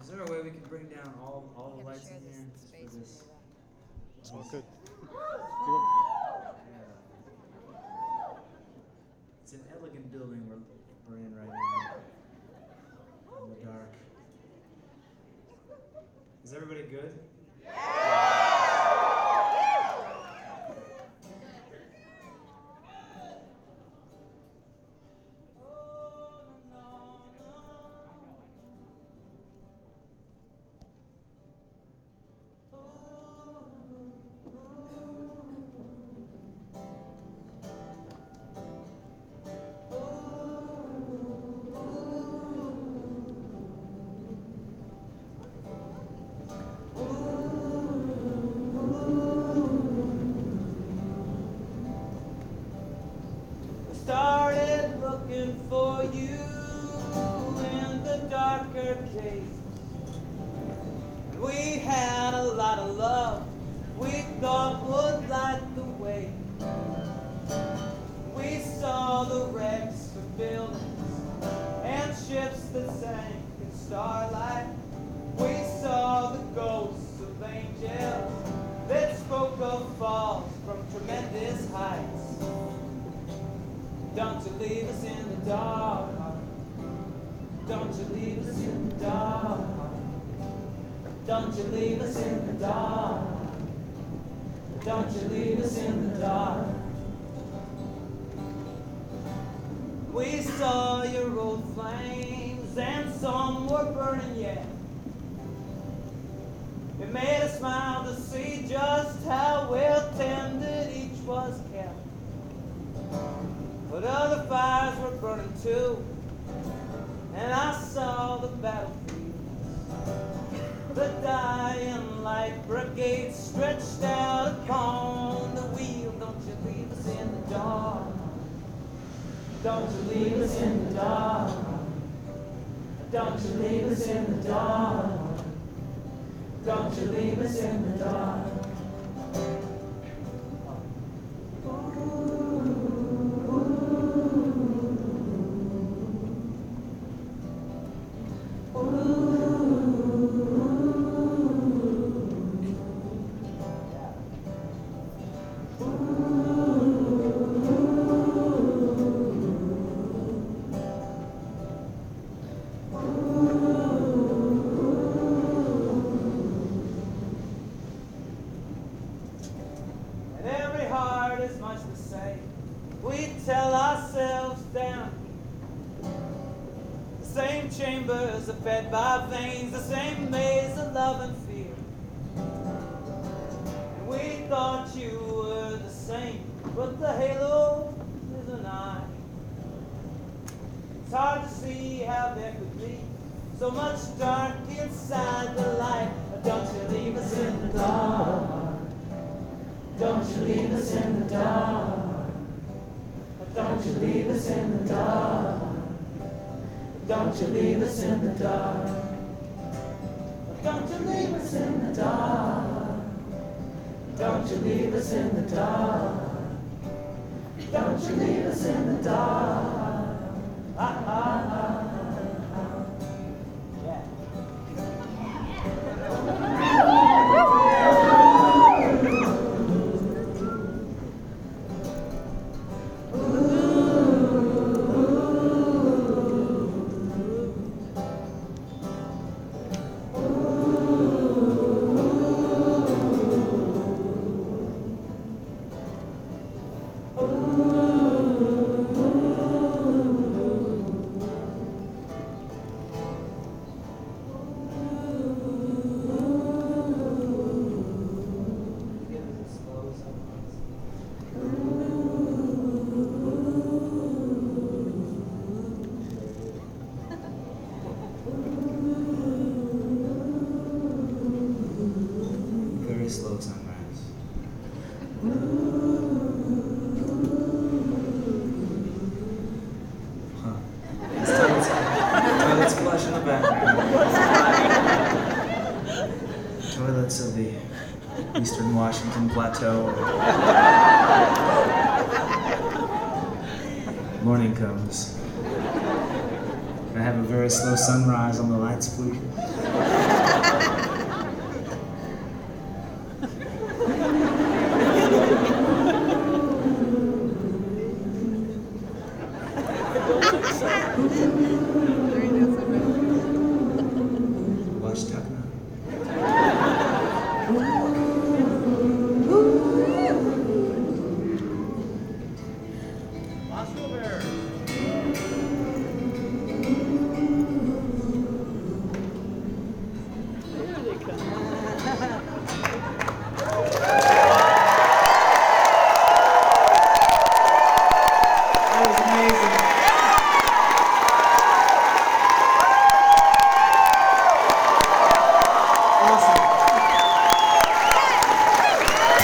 Is there a way we can bring down all the lights in here just for this? It's all good. It's an elegant building we're in right now. In the dark. Is everybody good? Started looking for you in the darker caves. We had a lot of love we thought would light the way. We saw the wrecks of buildings and ships that sank in starlight. We saw the ghosts of angels that spoke of falls from tremendous heights. Don't you leave us in the dark. Don't you leave us in the dark. Don't you leave us in the dark. Don't you leave us in the dark. We saw your old flames and some were burning yet. It made us smile to see just how well tended each was kept. But other fires were burning too, and I saw the battlefields. The dying light brigade stretched out upon the wheel. Don't you leave us in the dark. Don't you leave us in the dark. Don't you leave us in the dark. Don't you leave us in the dark. We tell ourselves down. The same chambers are fed by veins, the same maze of love and fear. And we thought you were the same, but the halo is an eye. It's hard to see how there could be so much dark inside the light. Don't you leave us in the dark. Don't you leave us in the dark. Don't you leave us in the dark. Don't you leave us in the dark. Don't you leave us in the dark. Don't you leave us in the dark. Don't you leave us in the dark. Ah, ah, ah. Very slow sunrise. Huh. Toilets flush in the background. Toilets of the Eastern Washington Plateau. Morning comes. Can I have a very slow sunrise on the lights, please?